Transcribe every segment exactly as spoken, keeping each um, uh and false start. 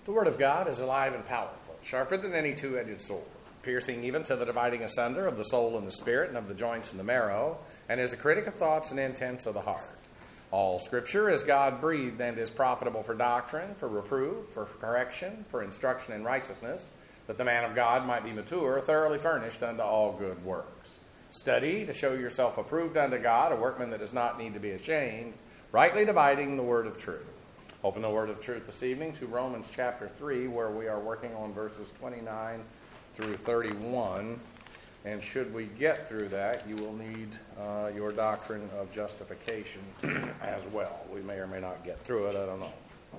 The Word of God is alive and powerful, sharper than any two-edged sword, piercing even to the dividing asunder of the soul and the spirit and of the joints and the marrow, and is a critic of thoughts and intents of the heart. All Scripture is God-breathed and is profitable for doctrine, for reproof, for correction, for instruction in righteousness, that the man of God might be mature, thoroughly furnished unto all good works. Study to show yourself approved unto God, a workman that does not need to be ashamed, rightly dividing the word of truth. Open the word of truth this evening to Romans chapter three, where we are working on verses twenty-nine through thirty-one. And should we get through that, you will need uh, your doctrine of justification as well. We may or may not get through it, I don't know.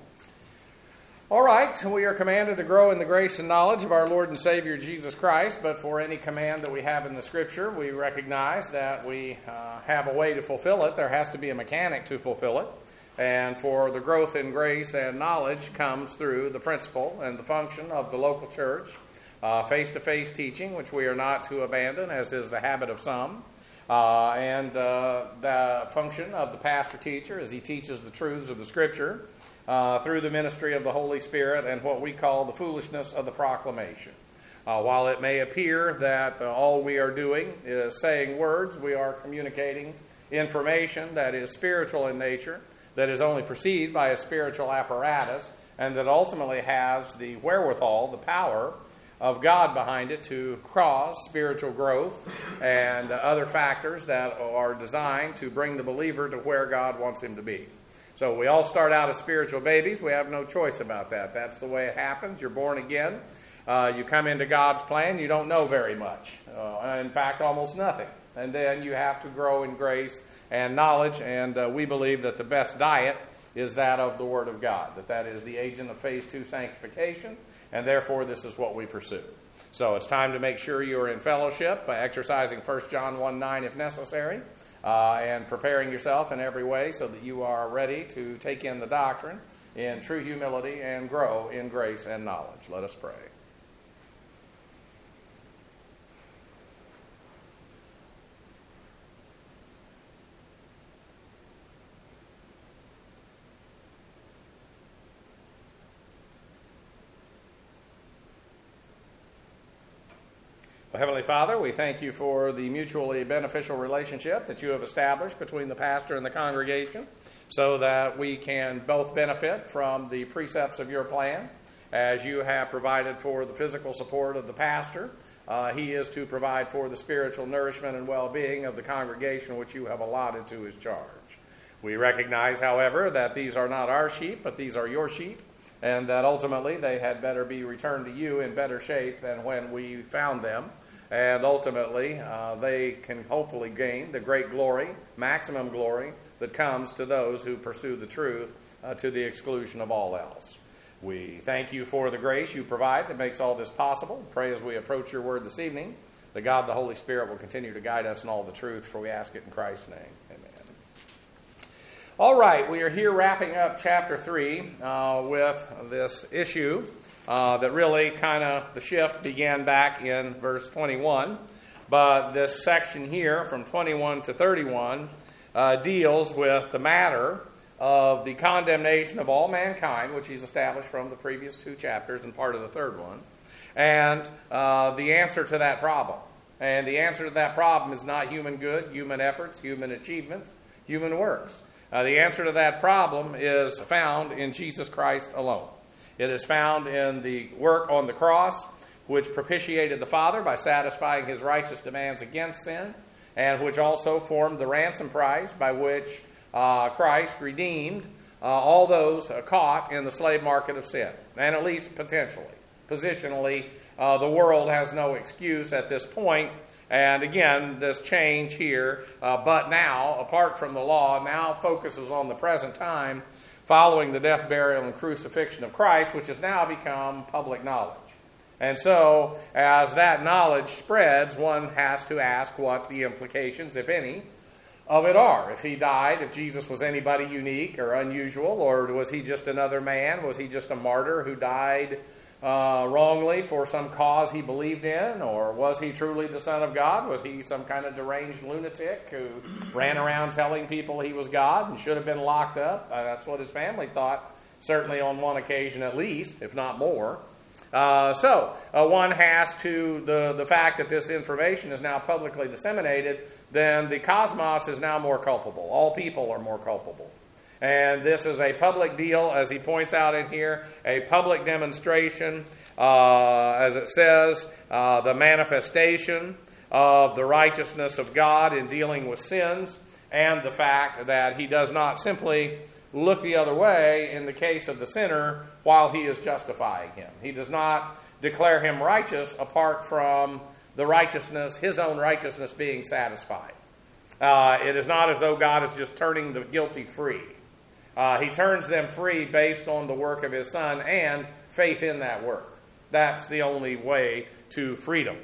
All right, we are commanded to grow in the grace and knowledge of our Lord and Savior Jesus Christ, but for any command that we have in the Scripture, we recognize that we uh, have a way to fulfill it. There has to be a mechanic to fulfill it. And for the growth in grace and knowledge comes through the principle and the function of the local church, uh, face-to-face teaching, which we are not to abandon, as is the habit of some, uh, and uh, the function of the pastor-teacher as he teaches the truths of the Scripture uh, through the ministry of the Holy Spirit and what we call the foolishness of the proclamation. Uh, while it may appear that uh, all we are doing is saying words, we are communicating information that is spiritual in nature, that is only perceived by a spiritual apparatus, and that ultimately has the wherewithal, the power of God behind it to cause spiritual growth and other factors that are designed to bring the believer to where God wants him to be. So we all start out as spiritual babies. We have no choice about that. That's the way it happens. You're born again. Uh, you come into God's plan. You don't know very much. Uh, in fact, almost nothing. And then you have to grow in grace and knowledge, and uh, we believe that the best diet is that of the Word of God, that that is the agent of phase two sanctification, and therefore this is what we pursue. So it's time to make sure you are in fellowship by exercising First John one nine if necessary, uh, and preparing yourself in every way so that you are ready to take in the doctrine in true humility and grow in grace and knowledge. Let us pray. Well, Heavenly Father, we thank you for the mutually beneficial relationship that you have established between the pastor and the congregation so that we can both benefit from the precepts of your plan. As you have provided for the physical support of the pastor, uh, he is to provide for the spiritual nourishment and well-being of the congregation which you have allotted to his charge. We recognize, however, that these are not our sheep, but these are your sheep, and that ultimately they had better be returned to you in better shape than when we found them. And ultimately, uh, they can hopefully gain the great glory, maximum glory, that comes to those who pursue the truth uh, to the exclusion of all else. We thank you for the grace you provide that makes all this possible. Pray as we approach your word this evening, that God the Holy Spirit will continue to guide us in all the truth, for we ask it in Christ's name. Amen. All right, we are here wrapping up chapter three uh, with this issue uh, that really kind of, the shift began back in verse twenty-one. But this section here from twenty-one to thirty-one uh, deals with the matter of the condemnation of all mankind, which he's established from the previous two chapters and part of the third one, and uh, the answer to that problem. And the answer to that problem is not human good, human efforts, human achievements, human works. Uh, the answer to that problem is found in Jesus Christ alone. It is found in the work on the cross, which propitiated the Father by satisfying his righteous demands against sin, and which also formed the ransom price by which uh, Christ redeemed uh, all those uh, caught in the slave market of sin, and at least potentially. Positionally, uh, the world has no excuse at this point. And again, this change here, uh, but now, apart from the law, now focuses on the present time following the death, burial, and crucifixion of Christ, which has now become public knowledge. And so, as that knowledge spreads, one has to ask what the implications, if any, of it are. If he died, if Jesus was anybody unique or unusual, or was he just another man? Was he just a martyr who died Uh, wrongly for some cause he believed in? Or was he truly the Son of God? Was he some kind of deranged lunatic who ran around telling people he was God and should have been locked up? Uh, that's what his family thought certainly on one occasion at least, if not more. Uh, so, uh, one has to, the, the fact that this information is now publicly disseminated, then the cosmos is now more culpable. All people are more culpable. And this is a public deal, as he points out in here, a public demonstration, uh, as it says, uh, the manifestation of the righteousness of God in dealing with sins, and the fact that he does not simply look the other way in the case of the sinner while he is justifying him. He does not declare him righteous apart from the righteousness, his own righteousness being satisfied. Uh, it is not as though God is just turning the guilty free. Uh, he turns them free based on the work of his Son and faith in that work. That's the only way to freedom.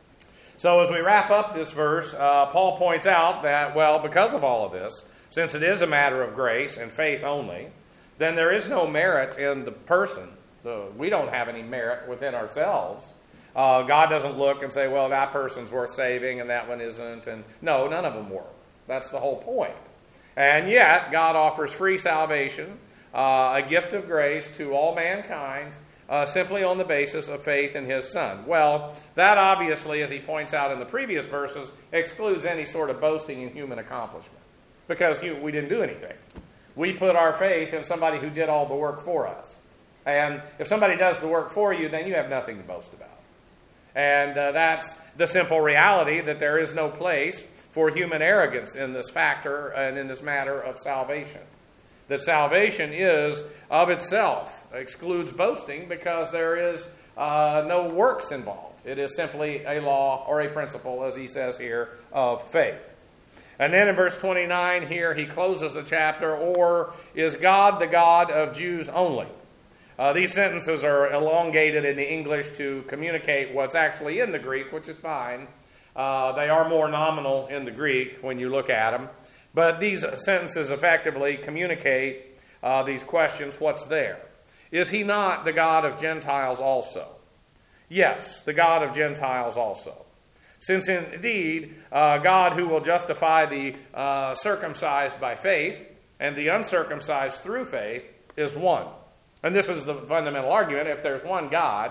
So as we wrap up this verse, uh, Paul points out that, well, because of all of this, since it is a matter of grace and faith only, then there is no merit in the person. The, we don't have any merit within ourselves. Uh, God doesn't look and say, well, that person's worth saving and that one isn't. And no, none of them were. That's the whole point. And yet, God offers free salvation, uh, a gift of grace to all mankind, uh, simply on the basis of faith in his Son. Well, that obviously, as he points out in the previous verses, excludes any sort of boasting in human accomplishment. Because we didn't do anything. We put our faith in somebody who did all the work for us. And if somebody does the work for you, then you have nothing to boast about. And uh, that's the simple reality, that there is no place for human arrogance in this factor and in this matter of salvation. That salvation is of itself, excludes boasting, because there is uh, no works involved. It is simply a law or a principle, as he says here, of faith. And then in verse twenty-nine here, he closes the chapter, or is God the God of Jews only? Uh, these sentences are elongated in the English to communicate what's actually in the Greek, which is fine. Uh, they are more nominal in the Greek when you look at them. But these sentences effectively communicate uh, these questions. What's there? Is he not the God of Gentiles also? Yes, the God of Gentiles also. Since indeed, uh, God who will justify the uh, circumcised by faith and the uncircumcised through faith is one. And this is the fundamental argument. If there's one God,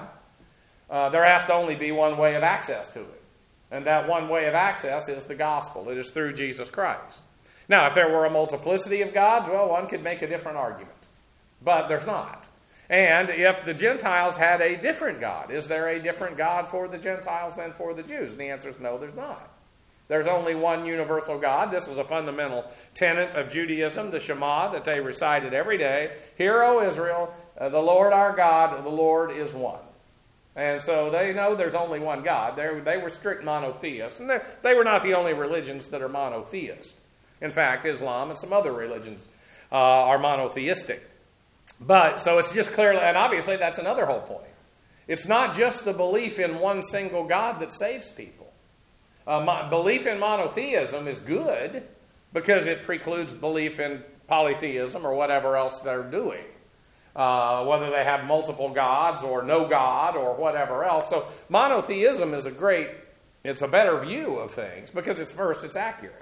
uh, there has to only be one way of access to it. And that one way of access is the gospel. It is through Jesus Christ. Now, if there were a multiplicity of gods, well, one could make a different argument. But there's not. And if the Gentiles had a different God, is there a different God for the Gentiles than for the Jews? And the answer is no, there's not. There's only one universal God. This is a fundamental tenet of Judaism, the Shema, that they recited every day. Hear, O Israel, uh, the Lord our God, the Lord is one. And so they know there's only one God. They're, they were strict monotheists. And they were not the only religions that are monotheist. In fact, Islam and some other religions uh, are monotheistic. But, so it's just clearly, and obviously that's another whole point. It's not just the belief in one single God that saves people. Uh, mo- belief in monotheism is good because it precludes belief in polytheism or whatever else they're doing. Uh, whether they have multiple gods or no God or whatever else. So monotheism is a great, it's a better view of things because it's first, it's accurate.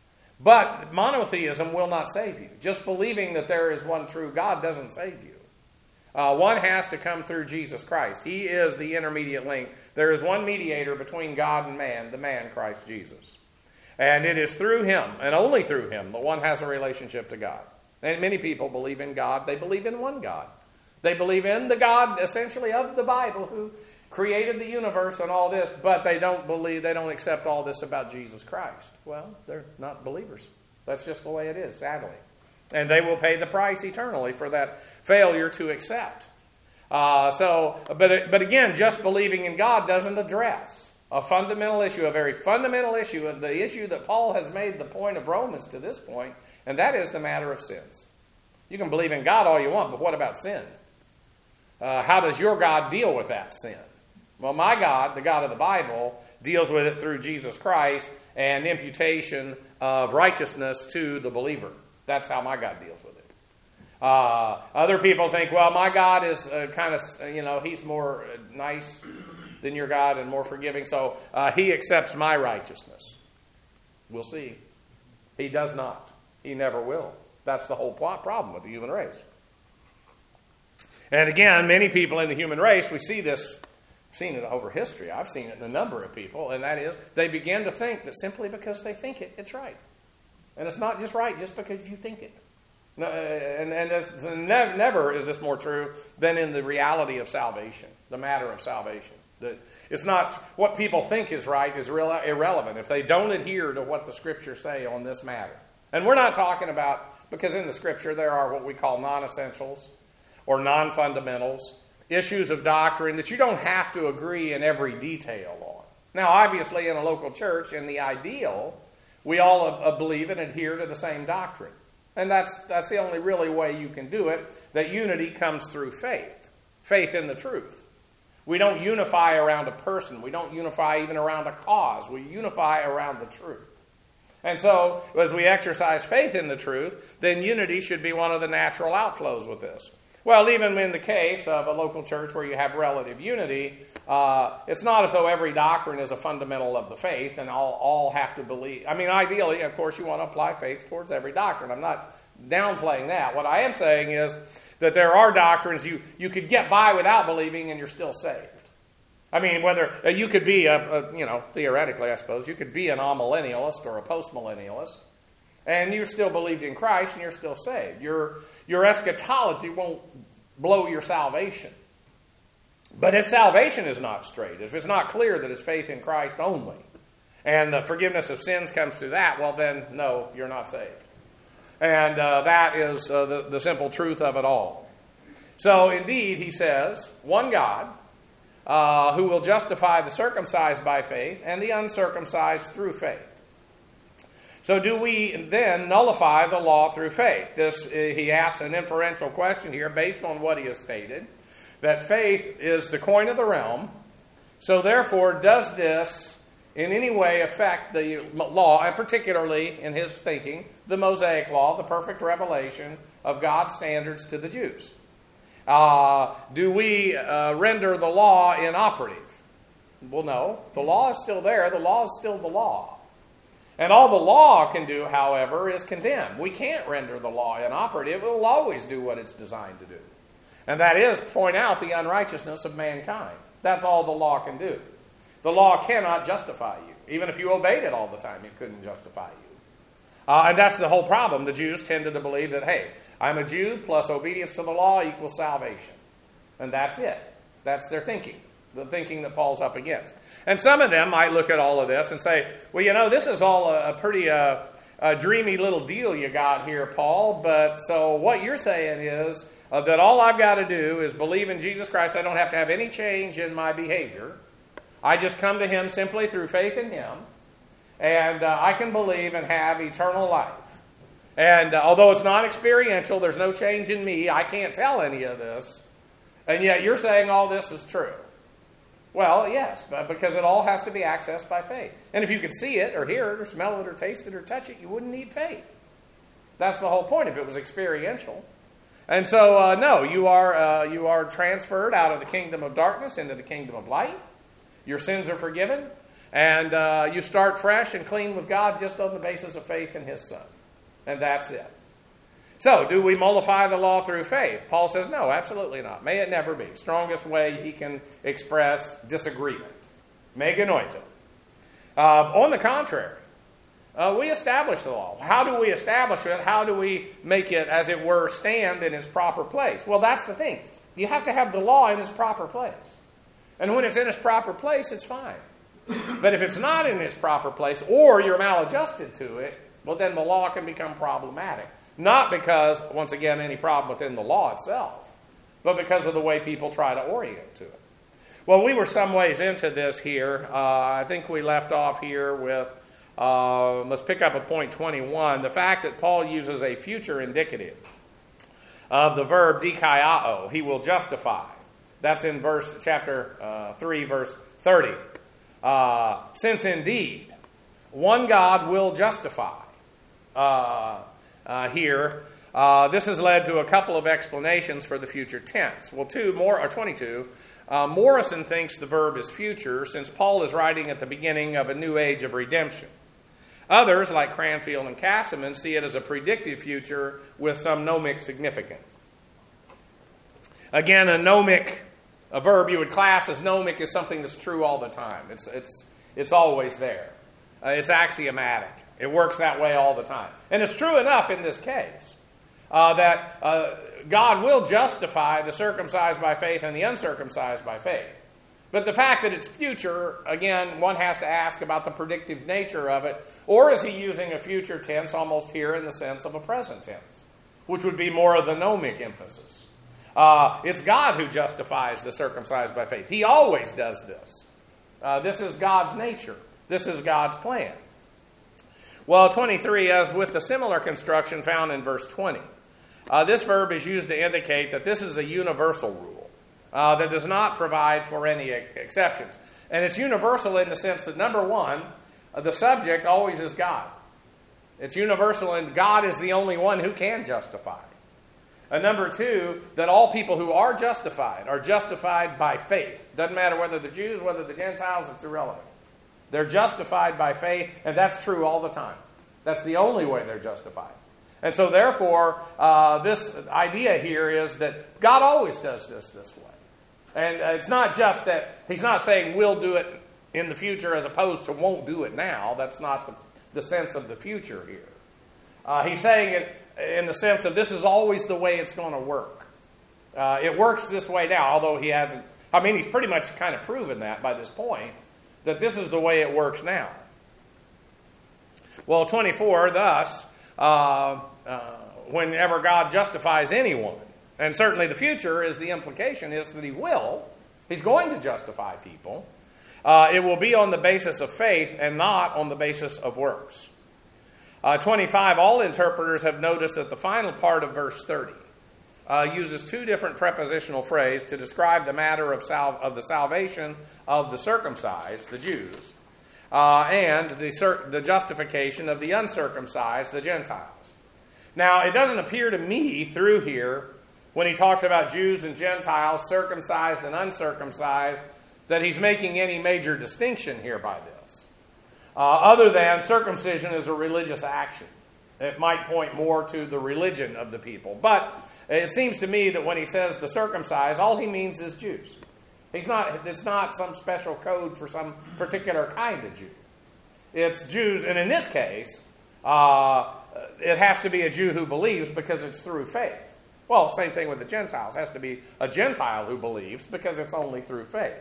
But monotheism will not save you. Just believing that there is one true God doesn't save you. Uh, one has to come through Jesus Christ. He is the intermediate link. There is one mediator between God and man, the man Christ Jesus. And it is through him, and only through him, that one has a relationship to God. And many people believe in God. They believe in one God. They believe in the God, essentially, of the Bible, who created the universe and all this, but they don't believe, they don't accept all this about Jesus Christ. Well, they're not believers. That's just the way it is, sadly. And they will pay the price eternally for that failure to accept. Uh, so, but but again, just believing in God doesn't address a fundamental issue, a very fundamental issue, and the issue that Paul has made the point of Romans to this point, and that is the matter of sins. You can believe in God all you want, but what about sin? Uh, how does your God deal with that sin? Well, my God, the God of the Bible, deals with it through Jesus Christ and imputation of righteousness to the believer. That's how my God deals with it. Uh, other people think, well, my God is uh, kind of, you know, he's more nice than your God and more forgiving, so uh, he accepts my righteousness. We'll see. He does not. He never will. That's the whole problem with the human race. And again, many people in the human race, we see this, I've seen it over history, I've seen it in a number of people, and that is, they begin to think that simply because they think it, it's right. And it's not just right just because you think it. No, and and it's, never, never is this more true than in the reality of salvation, the matter of salvation. That it's not what people think is right is real, irrelevant if they don't adhere to what the Scriptures say on this matter. And we're not talking about, because in the Scripture there are what we call non-essentials or non-fundamentals, issues of doctrine that you don't have to agree in every detail on. Now, obviously, in a local church, in the ideal, we all uh, believe and adhere to the same doctrine. And that's that's the only really way you can do it, that unity comes through faith. Faith in the truth. We don't unify around a person. We don't unify even around a cause. We unify around the truth. And so, as we exercise faith in the truth, then unity should be one of the natural outflows with this. Well, even in the case of a local church where you have relative unity, uh, it's not as though every doctrine is a fundamental of the faith and all, all have to believe. I mean, ideally, of course, you want to apply faith towards every doctrine. I'm not downplaying that. What I am saying is that there are doctrines you, you could get by without believing and you're still saved. I mean, whether uh, you could be, a, a, you know, theoretically, I suppose, you could be an amillennialist or a postmillennialist, and you still believed in Christ and you're still saved. Your, your eschatology won't blow your salvation. But if salvation is not straight, if it's not clear that it's faith in Christ only, and the forgiveness of sins comes through that, well then, no, you're not saved. And uh, that is uh, the, the simple truth of it all. So indeed, he says, one God, uh, who will justify the circumcised by faith and the uncircumcised through faith. So do we then nullify the law through faith? This, uh, he asks an inferential question here based on what he has stated, that faith is the coin of the realm. So therefore, does this in any way affect the law, and particularly in his thinking, the Mosaic law, the perfect revelation of God's standards to the Jews? Uh, do we uh, render the law inoperative? Well, no. The law is still there. The law is still the law. And all the law can do, however, is condemn. We can't render the law inoperative. It will always do what it's designed to do. And that is point out the unrighteousness of mankind. That's all the law can do. The law cannot justify you. Even if you obeyed it all the time, it couldn't justify you. Uh, and that's the whole problem. The Jews tended to believe that, hey, I'm a Jew plus obedience to the law equals salvation. And that's it. That's their thinking. The thinking that Paul's up against. And some of them might look at all of this and say, well, you know, this is all a, a pretty uh, a dreamy little deal you got here, Paul. But so what you're saying is uh, that all I've got to do is believe in Jesus Christ. I don't have to have any change in my behavior. I just come to Him simply through faith in Him. And uh, I can believe and have eternal life. And uh, although it's not experiential, there's no change in me. I can't tell any of this. And yet you're saying all this is true. Well, yes, but because it all has to be accessed by faith. And if you could see it or hear it or smell it or taste it or touch it, you wouldn't need faith. That's the whole point if it was experiential. And so, uh, no, you are uh, you are transferred out of the kingdom of darkness into the kingdom of light. Your sins are forgiven. And uh, you start fresh and clean with God just on the basis of faith in His Son. And that's it. So, do we mollify the law through faith? Paul says, no, absolutely not. May it never be. Strongest way he can express disagreement. Me genoito. Uh, on the contrary, uh, we establish the law. How do we establish it? How do we make it, as it were, stand in its proper place? Well, that's the thing. You have to have the law in its proper place. And when it's in its proper place, it's fine. But if it's not in its proper place, or you're maladjusted to it, well, then the law can become problematic. Not because, once again, any problem within the law itself, but because of the way people try to orient to it. Well, we were some ways into this here. Uh, I think we left off here with, uh, let's pick up at point twenty-one, the fact that Paul uses a future indicative of the verb dikaiao, he will justify. That's in verse chapter uh, three, verse thirty. Uh, since indeed, one God will justify. Uh, Uh, here, uh, this has led to a couple of explanations for the future tense. Well, two more, or twenty-two. Uh, Morrison thinks the verb is future since Paul is writing at the beginning of a new age of redemption. Others, like Cranfield and Cassaman, see it as a predictive future with some gnomic significance. Again, a gnomic, a verb you would class as gnomic is something that's true all the time. It's, it's, it's always there. Uh, it's axiomatic. It works that way all the time. And it's true enough in this case uh, that uh, God will justify the circumcised by faith and the uncircumcised by faith. But the fact that it's future, again, one has to ask about the predictive nature of it. Or is he using a future tense almost here in the sense of a present tense, which would be more of the gnomic emphasis? Uh, it's God who justifies the circumcised by faith. He always does this. Uh, this is God's nature. This is God's plan. Well, twenty-three, as with the similar construction found in verse twenty, uh, this verb is used to indicate that this is a universal rule uh, that does not provide for any exceptions. And it's universal in the sense that, number one, uh, the subject always is God. It's universal, and God is the only one who can justify. And number two, that all people who are justified are justified by faith. Doesn't matter whether the Jews, whether the Gentiles, it's irrelevant. They're justified by faith, and that's true all the time. That's the only way they're justified. And so therefore, uh, this idea here is that God always does this this way. And uh, it's not just that he's not saying we'll do it in the future as opposed to won't do it now. That's not the, the sense of the future here. Uh, he's saying it in the sense of this is always the way it's going to work. Uh, it works this way now, although he hasn't. I mean, he's pretty much kind of proven that by this point, that this is the way it works now. Well, twenty-four, thus, uh, uh, whenever God justifies anyone, and certainly the future is the implication is that he will, he's going to justify people, uh, it will be on the basis of faith and not on the basis of works. Uh, twenty-five, all interpreters have noticed that the final part of verse thirty uh, uses two different prepositional phrases to describe the matter of, sal- of the salvation of the circumcised, the Jews, uh, and the, cir- the justification of the uncircumcised, the Gentiles. Now, it doesn't appear to me through here, when he talks about Jews and Gentiles, circumcised and uncircumcised, that he's making any major distinction here by this. Uh, other than circumcision is a religious action. It might point more to the religion of the people. But it seems to me that when he says the circumcised, all he means is Jews. He's not, it's not some special code for some particular kind of Jew. It's Jews, and in this case, uh, it has to be a Jew who believes because it's through faith. Well, same thing with the Gentiles. It has to be a Gentile who believes because it's only through faith.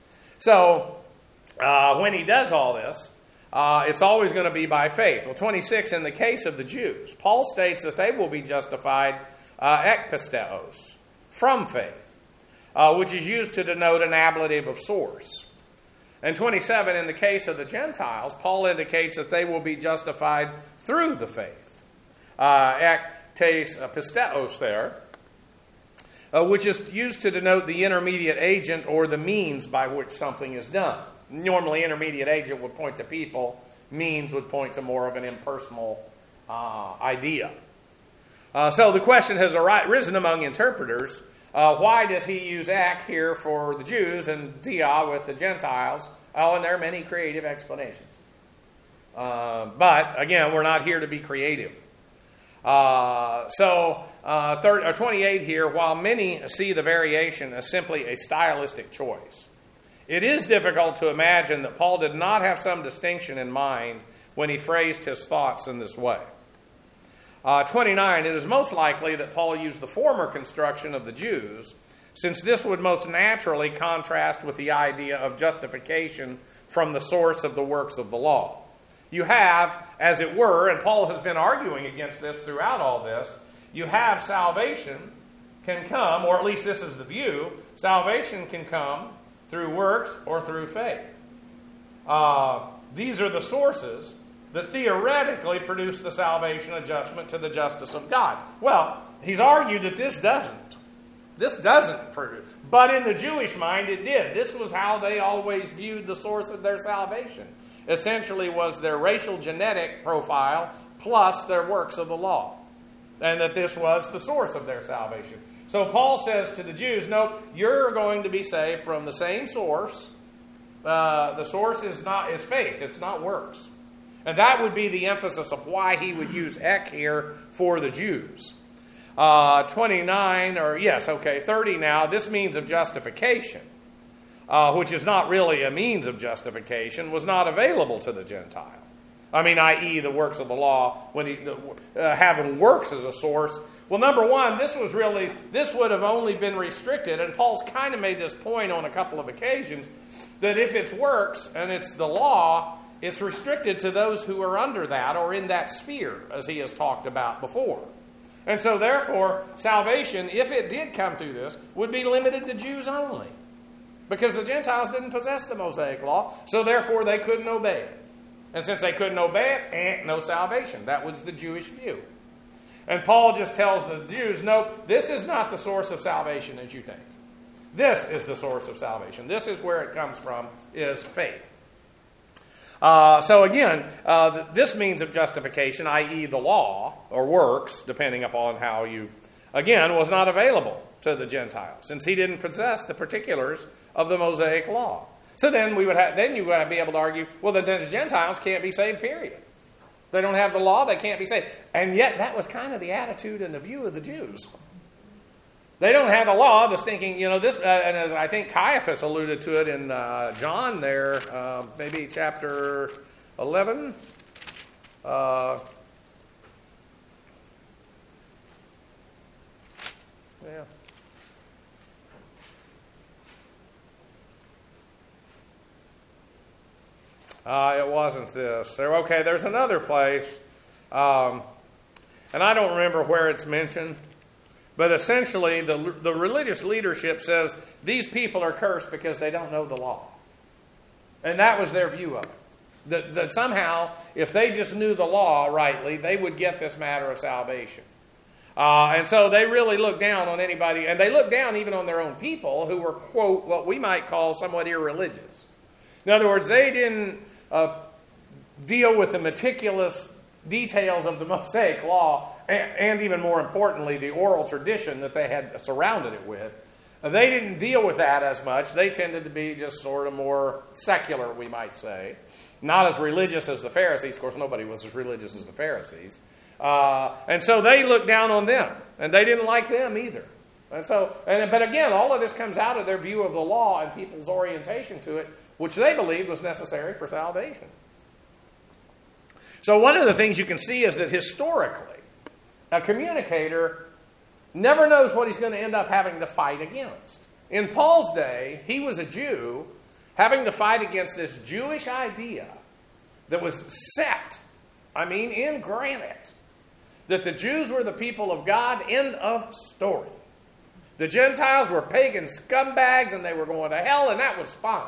So, uh, when he does all this, Uh, it's always going to be by faith. Well, twenty-six, in the case of the Jews, Paul states that they will be justified uh, ek pisteos, from faith, uh, which is used to denote an ablative of source. And twenty-seven, in the case of the Gentiles, Paul indicates that they will be justified through the faith. Uh, ek tes pisteos there, uh, which is used to denote the intermediate agent or the means by which something is done. Normally, intermediate agent would point to people. Means would point to more of an impersonal uh, idea. Uh, so the question has arisen among interpreters. Uh, why does he use ek here for the Jews and dia with the Gentiles? Oh, and there are many creative explanations. Uh, but, again, we're not here to be creative. Uh, so, uh, thirty, or twenty-eight here, while many see the variation as simply a stylistic choice, it is difficult to imagine that Paul did not have some distinction in mind when he phrased his thoughts in this way. Uh, twenty-nine, it is most likely that Paul used the former construction of the Jews, since this would most naturally contrast with the idea of justification from the source of the works of the law. You have, as it were, and Paul has been arguing against this throughout all this, you have salvation can come, or at least this is the view, salvation can come through works or through faith. Uh, these are the sources that theoretically produce the salvation adjustment to the justice of God. Well, he's argued that this doesn't. This doesn't produce. But in the Jewish mind, it did. This was how they always viewed the source of their salvation. Essentially was their racial genetic profile plus their works of the law. And that this was the source of their salvation. So Paul says to the Jews, no, you're going to be saved from the same source. Uh, the source is not is faith. It's not works. And that would be the emphasis of why he would use ek here for the Jews. uh, twenty-nine, or yes, okay, thirty now, this means of justification, uh, which is not really a means of justification, was not available to the Gentile. I mean, that is the works of the law, when he, the, uh, having works as a source. Well, number one, this was really, this would have only been restricted, and Paul's kind of made this point on a couple of occasions, that if it's works and it's the law, it's restricted to those who are under that or in that sphere, as he has talked about before. And so, therefore, salvation, if it did come through this, would be limited to Jews only. Because the Gentiles didn't possess the Mosaic law, so therefore they couldn't obey it. And since they couldn't obey it, eh, no salvation. That was the Jewish view. And Paul just tells the Jews, no, this is not the source of salvation as you think. This is the source of salvation. This is where it comes from, is faith. Uh, so again, uh, this means of justification, that is the law, or works, depending upon how you, again, was not available to the Gentiles, since he didn't possess the particulars of the Mosaic law. So then we would have, then you would be able to argue, well, then the Gentiles can't be saved, period. They don't have the law, they can't be saved. And yet that was kind of the attitude and the view of the Jews. They don't have the law, just thinking, you know, this, uh, and as I think Caiaphas alluded to it in uh, John there, uh, maybe chapter eleven. Uh, yeah. Uh, it wasn't this. There, okay, there's another place, um, and I don't remember where it's mentioned, but essentially the, the religious leadership says these people are cursed because they don't know the law. And that was their view of it. That, that somehow, if they just knew the law rightly, they would get this matter of salvation. Uh, and so they really looked down on anybody, and they looked down even on their own people who were, quote, what we might call somewhat irreligious. In other words, they didn't uh, deal with the meticulous details of the Mosaic law, and, and even more importantly, the oral tradition that they had surrounded it with. Uh, they didn't deal with that as much. They tended to be just sort of more secular, we might say. Not as religious as the Pharisees. Of course, nobody was as religious as the Pharisees. Uh, and so they looked down on them, and they didn't like them either. And so, and, but again, all of this comes out of their view of the law and people's orientation to it, which they believed was necessary for salvation. So one of the things you can see is that historically, a communicator never knows what he's going to end up having to fight against. In Paul's day, he was a Jew having to fight against this Jewish idea that was set, I mean, in granite, that the Jews were the people of God, end of story. The Gentiles were pagan scumbags and they were going to hell, and that was fine.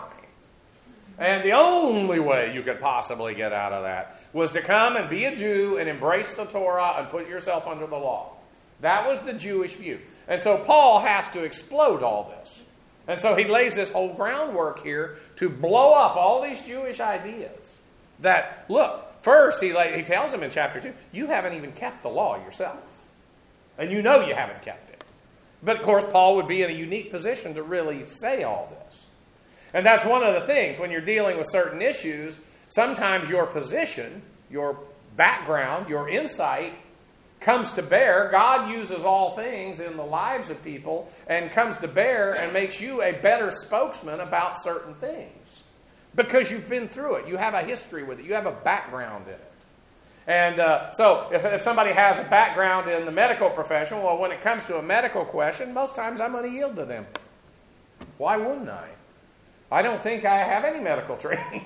And the only way you could possibly get out of that was to come and be a Jew and embrace the Torah and put yourself under the law. That was the Jewish view. And so Paul has to explode all this. And so he lays this whole groundwork here to blow up all these Jewish ideas. That, look, first he, he tells them in chapter two, you haven't even kept the law yourself. And you know you haven't kept it. But of course, Paul would be in a unique position to really say all this. And that's one of the things, when you're dealing with certain issues, sometimes your position, your background, your insight comes to bear. God uses all things in the lives of people and comes to bear and makes you a better spokesman about certain things. Because you've been through it. You have a history with it. You have a background in it. And uh, so if, if somebody has a background in the medical profession, well, when it comes to a medical question, most times I'm going to yield to them. Why wouldn't I? I don't think I have any medical training.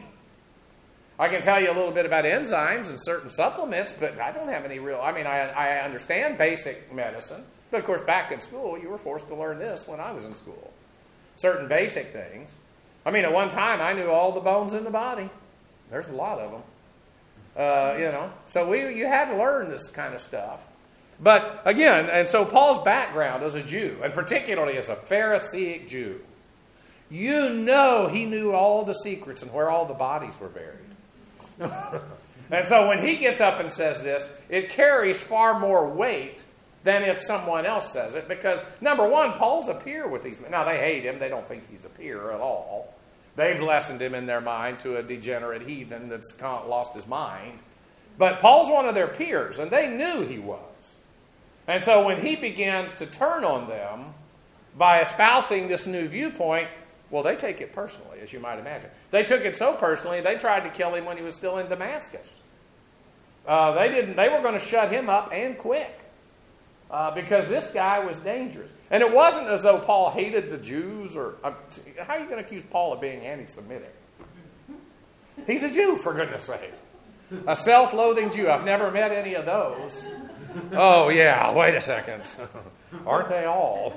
I can tell you a little bit about enzymes and certain supplements, but I don't have any real... I mean, I, I understand basic medicine. But, of course, back in school, you were forced to learn this when I was in school. Certain basic things. I mean, at one time, I knew all the bones in the body. There's a lot of them. Uh, you know, so we you had to learn this kind of stuff. But, again, and so Paul's background as a Jew, and particularly as a Pharisaic Jew, you know he knew all the secrets and where all the bodies were buried. And so when he gets up and says this, it carries far more weight than if someone else says it. Because, number one, Paul's a peer with these men. Now, they hate him. They don't think he's a peer at all. They've lessened him in their mind to a degenerate heathen that's lost his mind. But Paul's one of their peers, and they knew he was. And so when he begins to turn on them by espousing this new viewpoint, well, they take it personally, as you might imagine. They took it so personally, they tried to kill him when he was still in Damascus. Uh, they didn't. They were going to shut him up and quick uh, because this guy was dangerous. And it wasn't as though Paul hated the Jews, or uh, how are you going to accuse Paul of being anti-Semitic? He's a Jew, for goodness sake. A self-loathing Jew. I've never met any of those. Oh, yeah, wait a second. Aren't they all?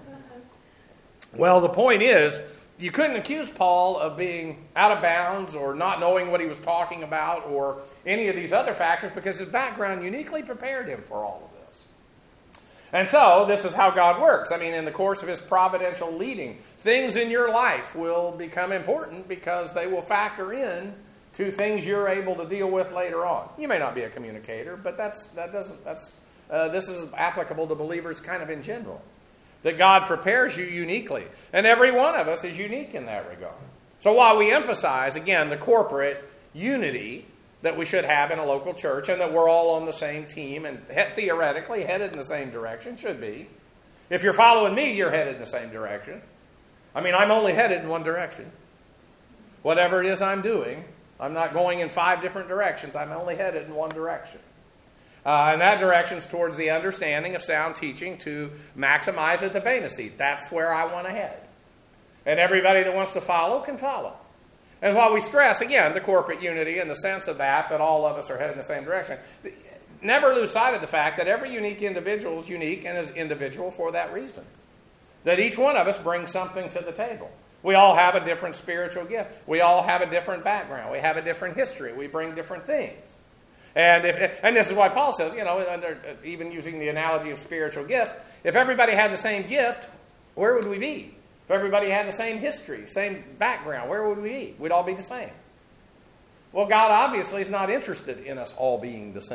Well, the point is, you couldn't accuse Paul of being out of bounds or not knowing what he was talking about or any of these other factors because his background uniquely prepared him for all of this. And so, this is how God works. I mean, in the course of His providential leading, things in your life will become important because they will factor in to things you're able to deal with later on. You may not be a communicator, but that's that doesn't that's uh, this is applicable to believers kind of in general. That God prepares you uniquely. And every one of us is unique in that regard. So while we emphasize, again, the corporate unity that we should have in a local church and that we're all on the same team and theoretically headed in the same direction, should be. If you're following me, you're headed in the same direction. I mean, I'm only headed in one direction. Whatever it is I'm doing, I'm not going in five different directions. I'm only headed in one direction. Uh, and that direction is towards the understanding of sound teaching to maximize at the bema seat. That's where I want to head. And everybody that wants to follow can follow. And while we stress, again, the corporate unity in the sense of that, that all of us are headed in the same direction, never lose sight of the fact that every unique individual is unique and is individual for that reason. That each one of us brings something to the table. We all have a different spiritual gift. We all have a different background. We have a different history. We bring different things. And if, and this is why Paul says, you know, under, even using the analogy of spiritual gifts, if everybody had the same gift, where would we be? If everybody had the same history, same background, where would we be? We'd all be the same. Well, God obviously is not interested in us all being the same.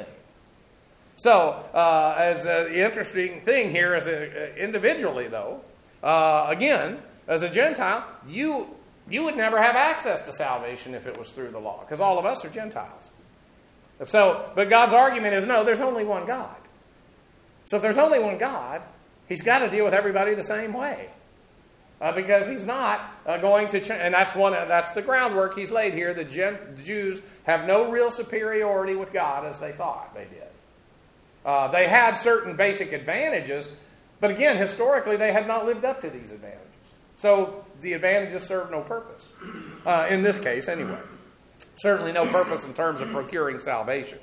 So, uh, as uh, the interesting thing here is uh, individually, though, uh, again, as a Gentile, you you would never have access to salvation if it was through the law, because all of us are Gentiles. So, but God's argument is, no, there's only one God. So if there's only one God, He's got to deal with everybody the same way. Uh, because He's not uh, going to change. And that's one. That's the groundwork He's laid here. The Gen- Jews have no real superiority with God as they thought they did. Uh, they had certain basic advantages, but again, historically, they had not lived up to these advantages. So the advantages served no purpose. Uh, in this case, anyway. Certainly no purpose in terms of procuring salvation.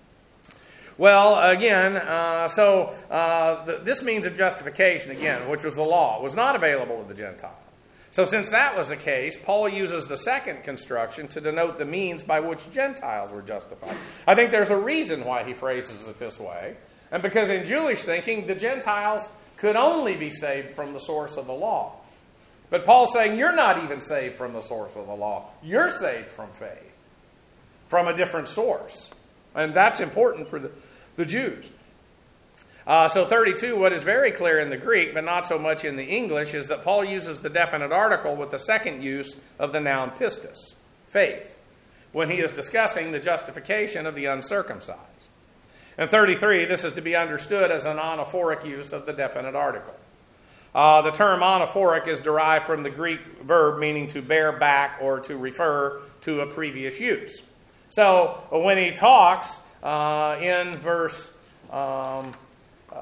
Well, again, uh, so uh, the, this means of justification, again, which was the law, was not available to the Gentile. So since that was the case, Paul uses the second construction to denote the means by which Gentiles were justified. I think there's a reason why he phrases it this way. And because in Jewish thinking, the Gentiles could only be saved from the source of the law. But Paul's saying you're not even saved from the source of the law. You're saved from faith. From a different source. And that's important for the, the Jews. Uh, so thirty-two, what is very clear in the Greek, but not so much in the English, is that Paul uses the definite article with the second use of the noun pistis, faith, when he is discussing the justification of the uncircumcised. And thirty-three, this is to be understood as an anaphoric use of the definite article. Uh, the term anaphoric is derived from the Greek verb meaning to bear back or to refer to a previous use. So when he talks uh, in verse um, uh,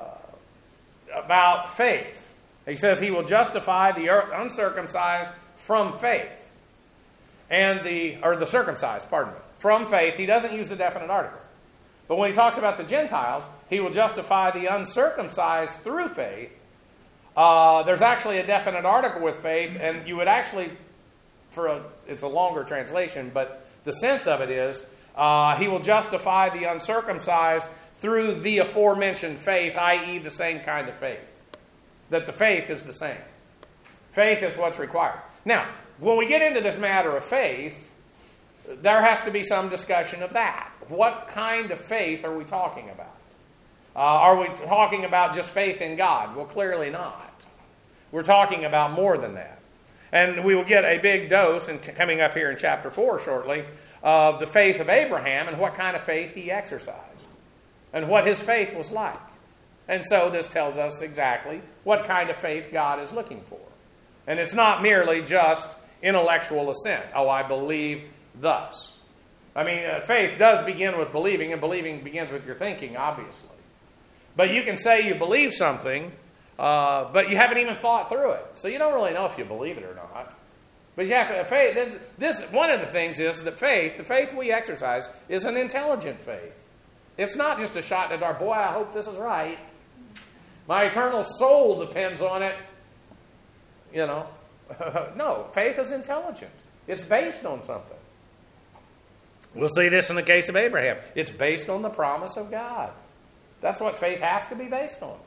about faith, he says he will justify the uncircumcised from faith, and the or the circumcised, pardon me, from faith. He doesn't use the definite article, but when he talks about the Gentiles, he will justify the uncircumcised through faith. Uh, there's actually a definite article with faith, and you would actually, for a, it's a longer translation, but the sense of it is, uh, he will justify the uncircumcised through the aforementioned faith, that is the same kind of faith. That the faith is the same. Faith is what's required. Now, when we get into this matter of faith, there has to be some discussion of that. What kind of faith are we talking about? Uh, are we talking about just faith in God? Well, clearly not. We're talking about more than that. And we will get a big dose, and coming up here in chapter four shortly, of the faith of Abraham and what kind of faith he exercised. And what his faith was like. And so this tells us exactly what kind of faith God is looking for. And it's not merely just intellectual assent. Oh, I believe thus. I mean, uh, faith does begin with believing, and believing begins with your thinking, obviously. But you can say you believe something, uh, but you haven't even thought through it. So you don't really know if you believe it or not. But you have to, faith, this, this, one of the things is that faith, the faith we exercise, is an intelligent faith. It's not just a shot in the dark. Boy, I hope this is right. My eternal soul depends on it. You know. No, faith is intelligent. It's based on something. We'll see this in the case of Abraham. It's based on the promise of God. That's what faith has to be based on.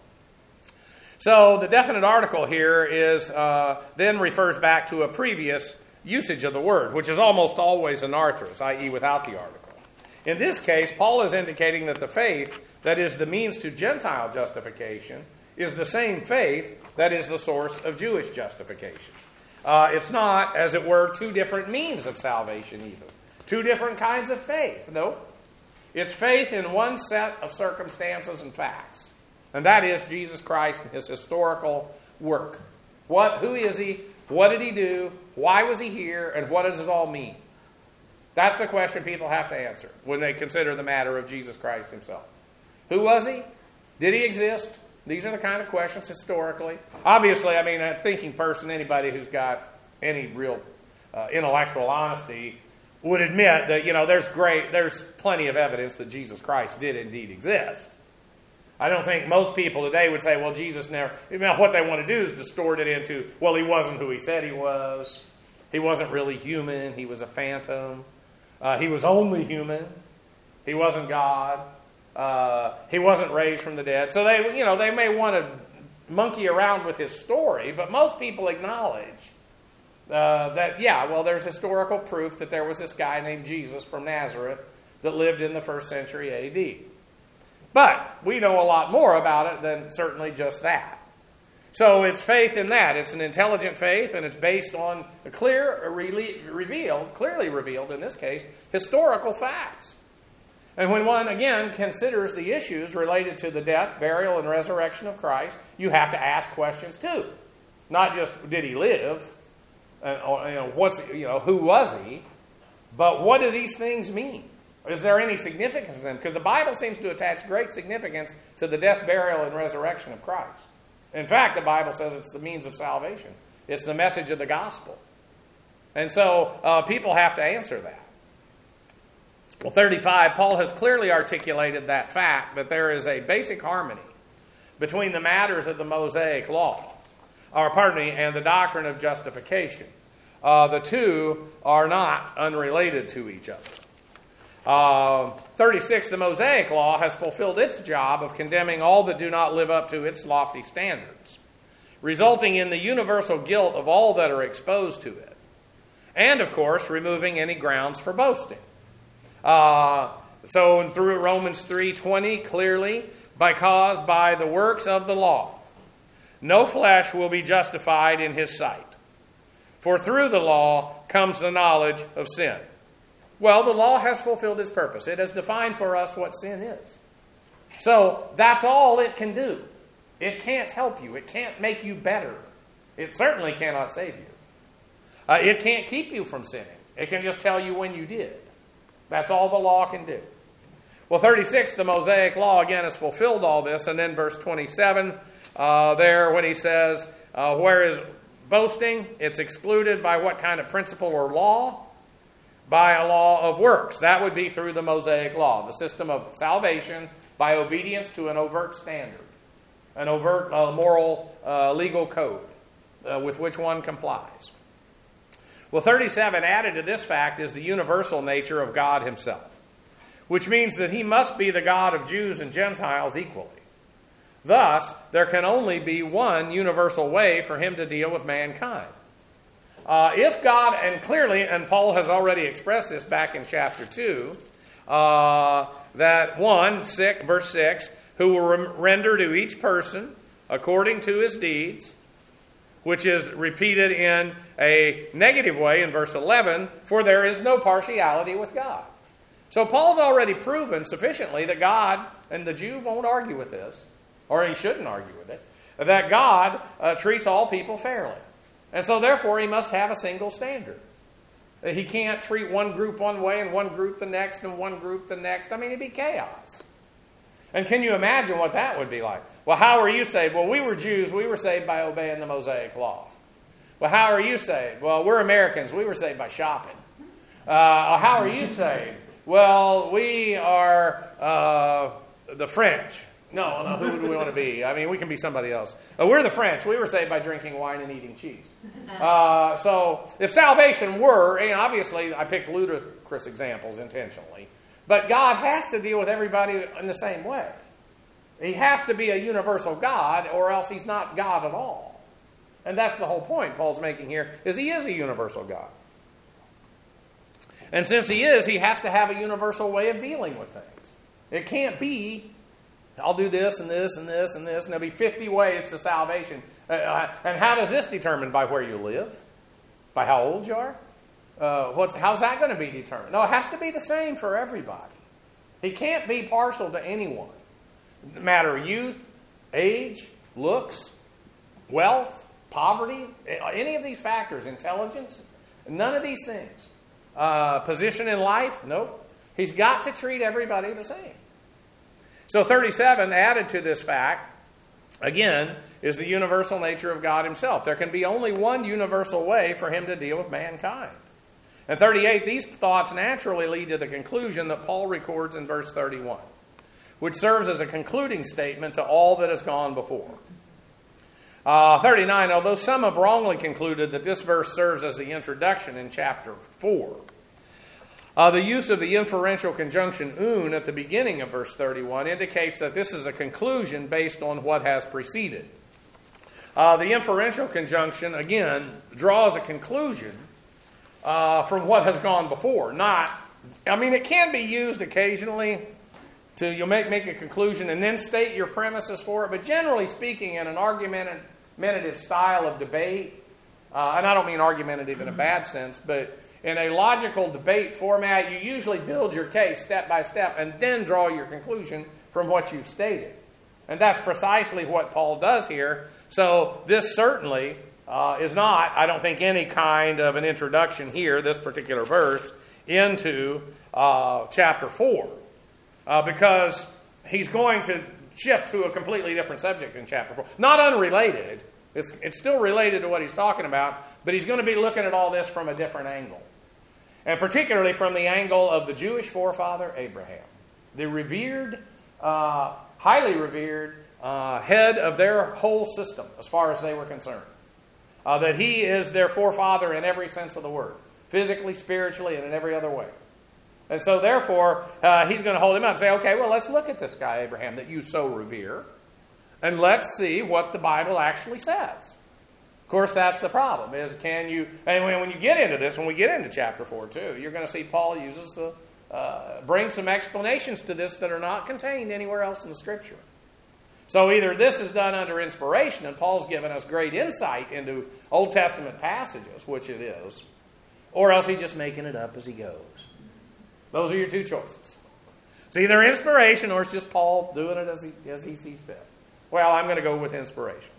So the definite article here is uh, then refers back to a previous usage of the word, which is almost always anarthrous, that is without the article. In this case, Paul is indicating that the faith that is the means to Gentile justification is the same faith that is the source of Jewish justification. Uh, it's not, as it were, two different means of salvation either. Two different kinds of faith. Nope. It's faith in one set of circumstances and facts. And that is Jesus Christ and his historical work. What? Who is he? What did he do? Why was he here? And what does it all mean? That's the question people have to answer when they consider the matter of Jesus Christ himself. Who was he? Did he exist? These are the kind of questions historically. Obviously, I mean, a thinking person, anybody who's got any real uh, intellectual honesty would admit that, you know, there's great, there's plenty of evidence that Jesus Christ did indeed exist. I don't think most people today would say, well, Jesus never, you know, what they want to do is distort it into, well, he wasn't who he said he was. He wasn't really human. He was a phantom. Uh, he was only human. He wasn't God. Uh, he wasn't raised from the dead. So they, you know, they may want to monkey around with his story, but most people acknowledge uh, that, yeah, well, there's historical proof that there was this guy named Jesus from Nazareth that lived in the first century A D. But we know a lot more about it than certainly just that. So it's faith in that. It's an intelligent faith, and it's based on a clear, a re- revealed, clearly revealed in this case, historical facts. And when one, again, considers the issues related to the death, burial, and resurrection of Christ, you have to ask questions too. Not just, did he live? And, or, you know, what's, you know, who was he? But what do these things mean? Is there any significance in them? Because the Bible seems to attach great significance to the death, burial, and resurrection of Christ. In fact, the Bible says it's the means of salvation. It's the message of the gospel. And so uh, people have to answer that. Well, thirty-five, Paul has clearly articulated that fact that there is a basic harmony between the matters of the Mosaic law, or pardon me, and the doctrine of justification. Uh, the two are not unrelated to each other. Uh, thirty-six, the Mosaic law has fulfilled its job of condemning all that do not live up to its lofty standards, resulting in the universal guilt of all that are exposed to it, and, of course, removing any grounds for boasting. Uh, so through Romans three twenty, clearly, because by the works of the law, no flesh will be justified in his sight. For through the law comes the knowledge of sin. Well, the law has fulfilled its purpose. It has defined for us what sin is. So that's all it can do. It can't help you. It can't make you better. It certainly cannot save you. Uh, it can't keep you from sinning. It can just tell you when you did. That's all the law can do. Well, thirty-six, the Mosaic law, again, has fulfilled all this. And then verse twenty-seven, uh, there when he says, uh, where is boasting? It's excluded by what kind of principle or law? By a law of works. That would be through the Mosaic law, the system of salvation by obedience to an overt standard, an overt uh, moral uh, legal code uh, with which one complies. Well, thirty-seven, added to this fact is the universal nature of God himself, which means that he must be the God of Jews and Gentiles equally. Thus, there can only be one universal way for him to deal with mankind. Uh, if God, and clearly, and Paul has already expressed this back in chapter two, uh, that one, six, verse six, who will rem- render to each person according to his deeds, which is repeated in a negative way in verse eleven, for there is no partiality with God. So Paul's already proven sufficiently that God, and the Jew won't argue with this, or he shouldn't argue with it, that God uh, treats all people fairly. And so therefore he must have a single standard. He can't treat one group one way and one group the next and one group the next. I mean, it'd be chaos. And can you imagine what that would be like? Well, how are you saved? Well, we were Jews. We were saved by obeying the Mosaic Law. Well, how are you saved? Well, we're Americans. We were saved by shopping. Uh, how are you saved? Well, we are uh, the French. No, no, who do we want to be? I mean, we can be somebody else. Uh, we're the French. We were saved by drinking wine and eating cheese. Uh, so if salvation were, and obviously I picked ludicrous examples intentionally, but God has to deal with everybody in the same way. He has to be a universal God, or else he's not God at all. And that's the whole point Paul's making here, is he is a universal God. And since he is, he has to have a universal way of dealing with things. It can't be, I'll do this and this and this and this, and there'll be fifty ways to salvation. Uh, and how does this determine? By where you live? By how old you are? Uh, what's, how's that going to be determined? No, it has to be the same for everybody. He can't be partial to anyone. No matter youth, age, looks, wealth, poverty, any of these factors, intelligence, none of these things. Uh, position in life, nope. He's got to treat everybody the same. So thirty-seven, added to this fact, again, is the universal nature of God himself. There can be only one universal way for him to deal with mankind. And thirty-eight, these thoughts naturally lead to the conclusion that Paul records in verse thirty-one, which serves as a concluding statement to all that has gone before. Uh, thirty-nine, although some have wrongly concluded that this verse serves as the introduction in chapter four, uh, the use of the inferential conjunction un at the beginning of verse thirty-one indicates that this is a conclusion based on what has preceded. Uh, the inferential conjunction, again, draws a conclusion uh, from what has gone before. Not, I mean, it can be used occasionally to you make, make a conclusion and then state your premises for it. But generally speaking, in an argumentative style of debate, uh, and I don't mean argumentative in a bad sense, but in a logical debate format, you usually build your case step by step and then draw your conclusion from what you've stated. And that's precisely what Paul does here. So this certainly uh, is not, I don't think, any kind of an introduction here, this particular verse, into uh, chapter four. Uh, because he's going to shift to a completely different subject in chapter four. Not unrelated. It's, it's still related to what he's talking about, but he's going to be looking at all this from a different angle. And particularly from the angle of the Jewish forefather Abraham. The revered, uh, highly revered uh, head of their whole system as far as they were concerned. Uh, that he is their forefather in every sense of the word. Physically, spiritually, and in every other way. And so, therefore, uh, he's going to hold him up and say, okay, well, let's look at this guy, Abraham, that you so revere, and let's see what the Bible actually says. Of course, that's the problem, is can you, and when you get into this, when we get into chapter four, too, you're going to see Paul uses the, uh, brings some explanations to this that are not contained anywhere else in the Scripture. So either this is done under inspiration, and Paul's given us great insight into Old Testament passages, which it is, or else he's just making it up as he goes. Those are your two choices. It's either inspiration or it's just Paul doing it as he, as he sees fit. Well, I'm going to go with inspiration.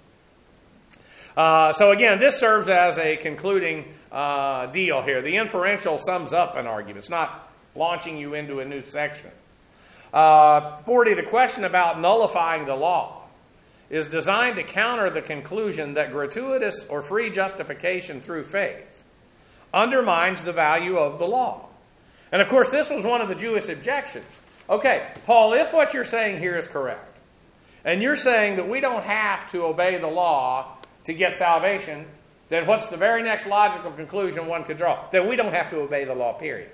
Uh, so again, this serves as a concluding uh, deal here. The inferential sums up an argument. It's not launching you into a new section. Uh, forty, the question about nullifying the law is designed to counter the conclusion that gratuitous or free justification through faith undermines the value of the law. And of course, this was one of the Jewish objections. Okay, Paul, if what you're saying here is correct, and you're saying that we don't have to obey the law to get salvation, then what's the very next logical conclusion one could draw? That we don't have to obey the law, period.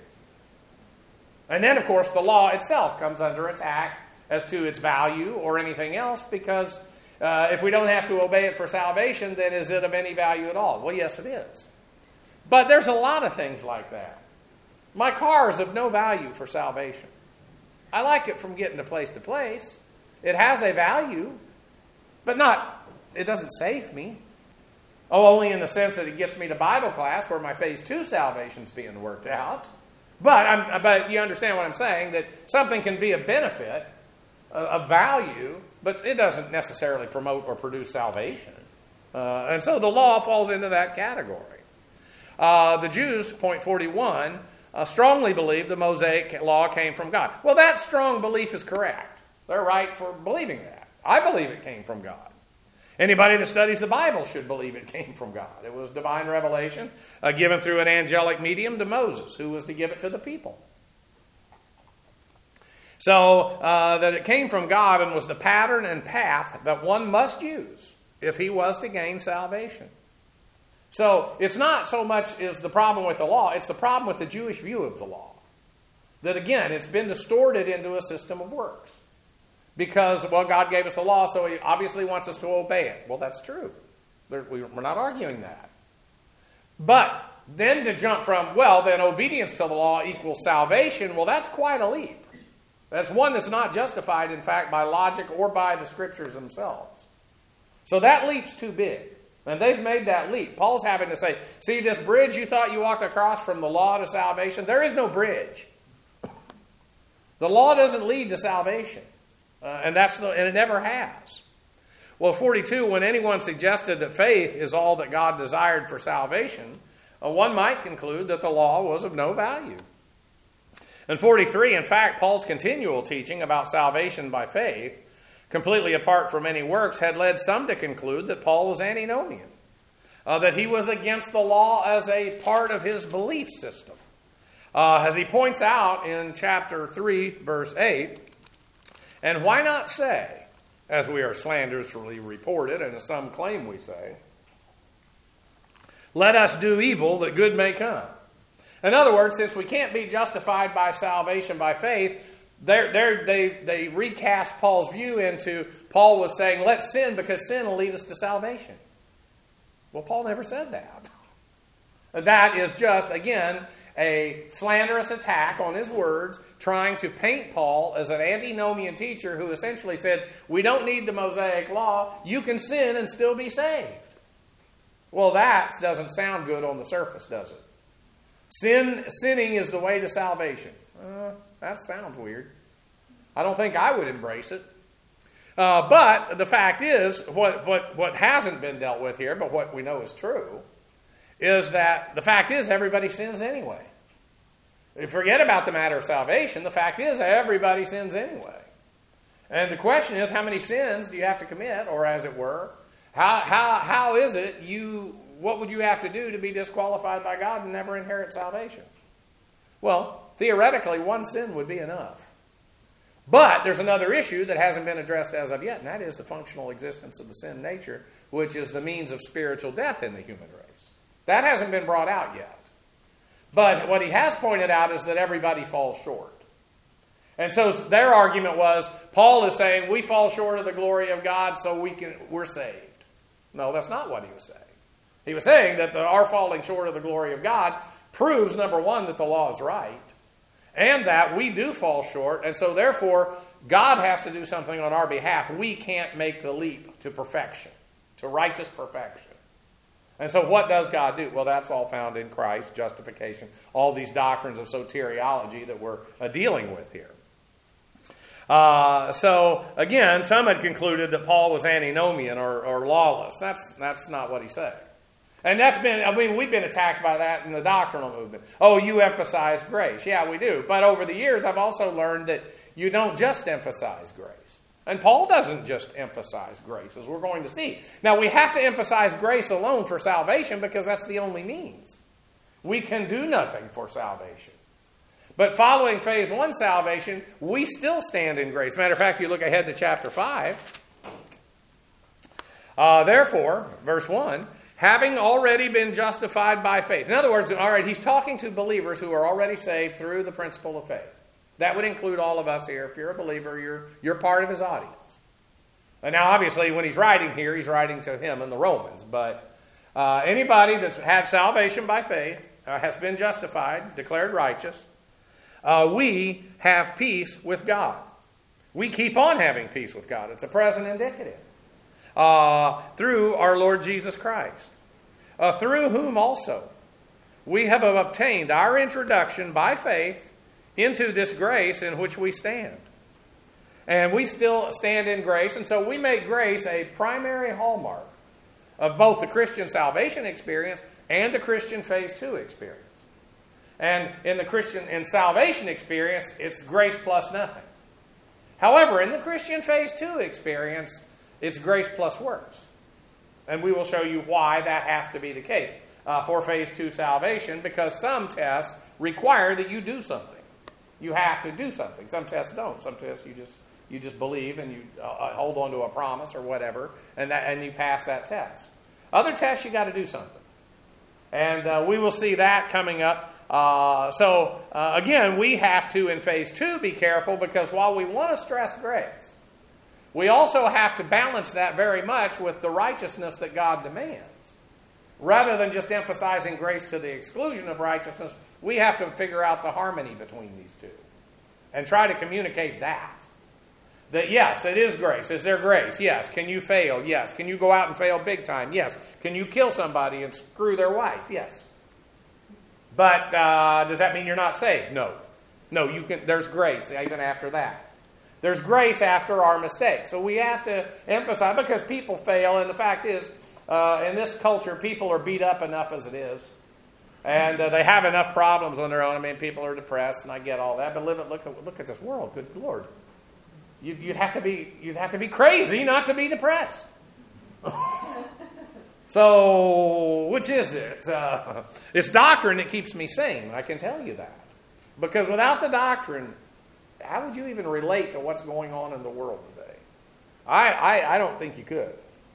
And then, of course, the law itself comes under attack as to its value or anything else, because uh, if we don't have to obey it for salvation, then is it of any value at all? Well, yes, it is. But there's a lot of things like that. My car is of no value for salvation. I like it from getting to place to place. It has a value, but not, it doesn't save me. Oh, only in the sense that it gets me to Bible class where my phase two salvation's being worked out. But I'm, but you understand what I'm saying, that something can be a benefit, of value, but it doesn't necessarily promote or produce salvation. Uh, and so the law falls into that category. Uh, the Jews, point forty-one, uh, strongly believe the Mosaic law came from God. Well, that strong belief is correct. They're right for believing that. I believe it came from God. Anybody that studies the Bible should believe it came from God. It was divine revelation uh, given through an angelic medium to Moses, who was to give it to the people. So uh, that it came from God and was the pattern and path that one must use if he was to gain salvation. So it's not so much is the problem with the law, it's the problem with the Jewish view of the law. That again, it's been distorted into a system of works. Because, well, God gave us the law, so he obviously wants us to obey it. Well, that's true. We're not arguing that. But then to jump from, well, then obedience to the law equals salvation, well, that's quite a leap. That's one that's not justified, in fact, by logic or by the Scriptures themselves. So that leap's too big. And they've made that leap. Paul's having to say, see this bridge you thought you walked across from the law to salvation? There is no bridge. The law doesn't lead to salvation. Uh, and that's the, and it never has. Well, forty-two, when anyone suggested that faith is all that God desired for salvation, uh, one might conclude that the law was of no value. And forty-three, in fact, Paul's continual teaching about salvation by faith, completely apart from any works, had led some to conclude that Paul was antinomian, uh, that he was against the law as a part of his belief system. Uh, as he points out in chapter three, verse eight, and why not say, as we are slanderously reported, and as some claim we say, let us do evil that good may come. In other words, since we can't be justified by salvation by faith, they're, they're, they they recast Paul's view into, Paul was saying, let's sin because sin will lead us to salvation. Well, Paul never said that. That is just, again, a slanderous attack on his words, trying to paint Paul as an antinomian teacher who essentially said, we don't need the Mosaic law, you can sin and still be saved. Well, that doesn't sound good on the surface, does it? Sin, sinning is the way to salvation. Uh, that sounds weird. I don't think I would embrace it. Uh, but the fact is, what, what, what hasn't been dealt with here, but what we know is true, is that the fact is everybody sins anyway. Forget about the matter of salvation. The fact is everybody sins anyway. And the question is, how many sins do you have to commit, or as it were, how how how is it you, what would you have to do to be disqualified by God and never inherit salvation? Well, theoretically, one sin would be enough. But there's another issue that hasn't been addressed as of yet, and that is the functional existence of the sin nature, which is the means of spiritual death in the human race. That hasn't been brought out yet. But what he has pointed out is that everybody falls short. And so their argument was, Paul is saying, we fall short of the glory of God, so we can, we're saved. No, that's not what he was saying. He was saying that the, our falling short of the glory of God proves, number one, that the law is right, and that we do fall short, and so therefore, God has to do something on our behalf. We can't make the leap to perfection, to righteous perfection. And so what does God do? Well, that's all found in Christ, justification, all these doctrines of soteriology that we're uh, dealing with here. Uh, so, again, some had concluded that Paul was antinomian or, or lawless. That's, that's not what he's saying. And that's been, I mean, we've been attacked by that in the doctrinal movement. Oh, you emphasize grace. Yeah, we do. But over the years, I've also learned that you don't just emphasize grace. And Paul doesn't just emphasize grace, as we're going to see. Now, we have to emphasize grace alone for salvation because that's the only means. We can do nothing for salvation. But following phase one salvation, we still stand in grace. Matter of fact, if you look ahead to chapter five, uh, therefore, verse one, having already been justified by faith. In other words, all right, he's talking to believers who are already saved through the principle of faith. That would include all of us here. If you're a believer, you're, you're part of his audience. And now, obviously, when he's writing here, he's writing to him and the Romans. But uh, anybody that's had salvation by faith, uh, has been justified, declared righteous, uh, we have peace with God. We keep on having peace with God. It's a present indicative. Uh, through our Lord Jesus Christ. Uh, through whom also we have obtained our introduction by faith into this grace in which we stand. And we still stand in grace. And so we make grace a primary hallmark of both the Christian salvation experience and the Christian phase two experience. And in the Christian in salvation experience, it's grace plus nothing. However, in the Christian phase two experience, it's grace plus works. And we will show you why that has to be the case uh, for phase two salvation, because some tests require that you do something. You have to do something. Some tests don't. Some tests you just you just believe and you uh, hold on to a promise or whatever, and that and you pass that test. Other tests you got to do something, and uh, we will see that coming up. Uh, so uh, again, we have to in phase two be careful, because while we want to stress grace, we also have to balance that very much with the righteousness that God demands. Rather than just emphasizing grace to the exclusion of righteousness, we have to figure out the harmony between these two and try to communicate that. That yes, it is grace. Is there grace? Yes. Can you fail? Yes. Can you go out and fail big time? Yes. Can you kill somebody and screw their wife? Yes. But uh, does that mean you're not saved? No. No, you can. There's grace even after that. There's grace after our mistakes. So we have to emphasize, because people fail, and the fact is, uh, in this culture, people are beat up enough as it is. And uh, they have enough problems on their own. I mean, people are depressed, and I get all that. But live it, look at look at this world. Good Lord, you, you'd have to be you'd have to be crazy not to be depressed. So, which is it? Uh, it's doctrine that keeps me sane. I can tell you that, because without the doctrine, how would you even relate to what's going on in the world today? I I, I don't think you could.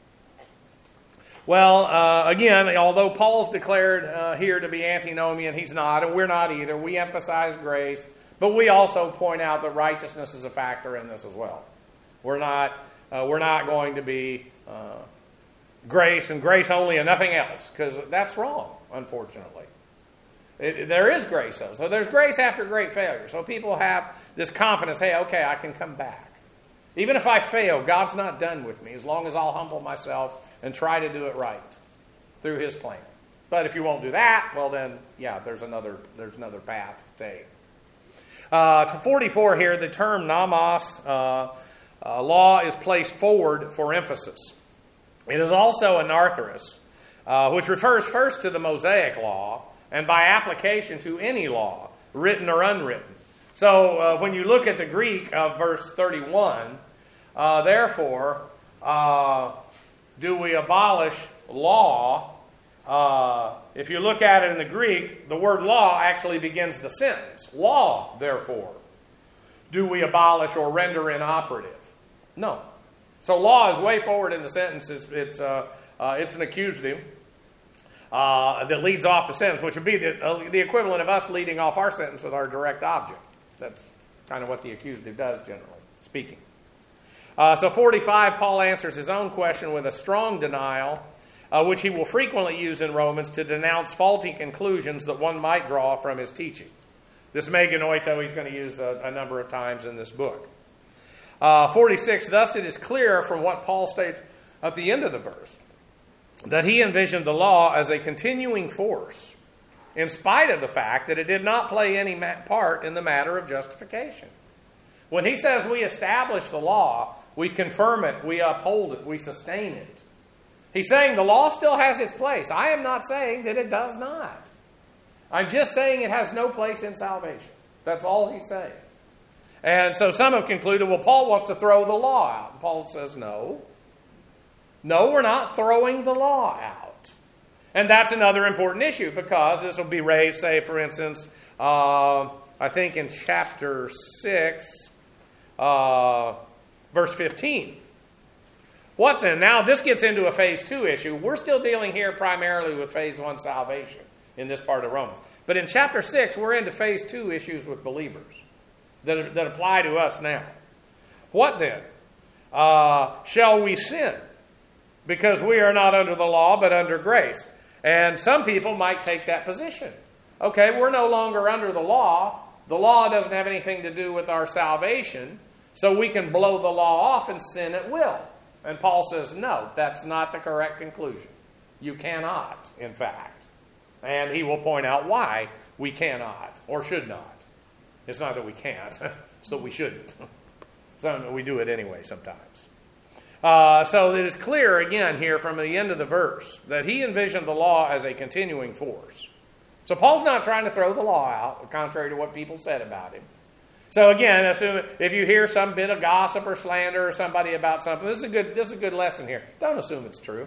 Well, uh, again, although Paul's declared uh, here to be antinomian, he's not, and we're not either. We emphasize grace, but we also point out that righteousness is a factor in this as well. We're not uh, we're not going to be uh, grace and grace only and nothing else, because that's wrong, unfortunately. It, there is grace, though. So there's grace after great failure. So people have this confidence, hey, okay, I can come back. Even if I fail, God's not done with me, as long as I'll humble myself and try to do it right through His plan. But if you won't do that, well then, yeah, there's another there's another path to take. Uh, to forty-four here, the term nomos, uh, uh, law, is placed forward for emphasis. It is also anarthrous, uh, which refers first to the Mosaic law, and by application to any law, written or unwritten. So uh, when you look at the Greek of verse thirty-one, uh, therefore, uh, do we abolish law? Uh, if you look at it in the Greek, the word law actually begins the sentence. Law, therefore, do we abolish or render inoperative? No. So law is way forward in the sentence. It's, it's, uh, uh, it's an accusative uh, that leads off the sentence, which would be the, uh, the equivalent of us leading off our sentence with our direct object. That's kind of what the accusative does, generally speaking. Uh, so forty-five, Paul answers his own question with a strong denial, uh, which he will frequently use in Romans to denounce faulty conclusions that one might draw from his teaching. This meganoito he's going to use a, a number of times in this book. Uh, forty-six, thus it is clear from what Paul states at the end of the verse that he envisioned the law as a continuing force, in spite of the fact that it did not play any part in the matter of justification. When he says we establish the law, we confirm it, we uphold it, we sustain it. He's saying the law still has its place. I am not saying that it does not. I'm just saying it has no place in salvation. That's all he's saying. And so some have concluded, well, Paul wants to throw the law out. And Paul says, no. No, we're not throwing the law out. And that's another important issue, because this will be raised, say, for instance, uh, I think in chapter six, uh, verse fifteen. What then? Now, this gets into a phase two issue. We're still dealing here primarily with phase one salvation in this part of Romans. But in chapter six, we're into phase two issues with believers that, that apply to us now. What then? Uh, shall we sin? Because we are not under the law, but under grace. And some people might take that position. Okay, we're no longer under the law. The law doesn't have anything to do with our salvation, so we can blow the law off and sin at will. And Paul says, no, that's not the correct conclusion. You cannot, in fact. And he will point out why we cannot or should not. It's not that we can't, it's that we shouldn't. So we do it anyway sometimes. Uh, so it is clear again here from the end of the verse that he envisioned the law as a continuing force. So Paul's not trying to throw the law out, contrary to what people said about him. So again, assume if you hear some bit of gossip or slander or somebody about something, this is a good this is a good lesson here. Don't assume it's true.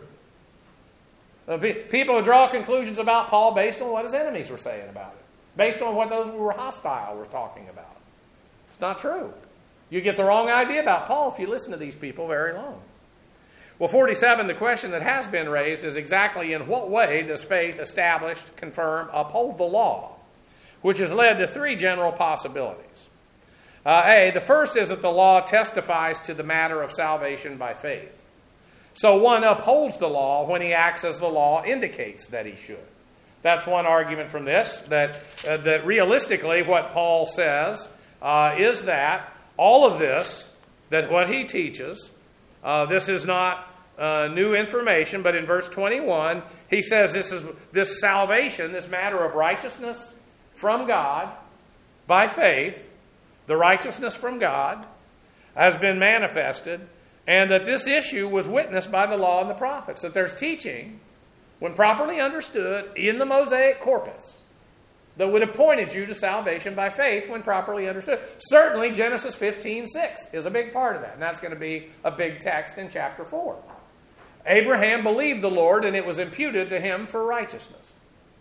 People draw conclusions about Paul based on what his enemies were saying about it, based on what those who were hostile were talking about. It's not true. You get the wrong idea about Paul if you listen to these people very long. Well, forty-seven, the question that has been raised is exactly in what way does faith establish, confirm, uphold the law, which has led to three general possibilities. Uh, A, the first is that the law testifies to the matter of salvation by faith. So one upholds the law when he acts as the law indicates that he should. That's one argument from this, that, uh, that realistically what Paul says uh, is that all of this, that what he teaches, uh, this is not uh, new information, but in verse twenty-one, he says this is this salvation, this matter of righteousness from God by faith, the righteousness from God, has been manifested, and that this issue was witnessed by the law and the prophets. That there's teaching, when properly understood, in the Mosaic corpus, that would have pointed you to salvation by faith when properly understood. Certainly Genesis fifteen six is a big part of that, and that's going to be a big text in chapter four. Abraham believed the Lord, and it was imputed to him for righteousness.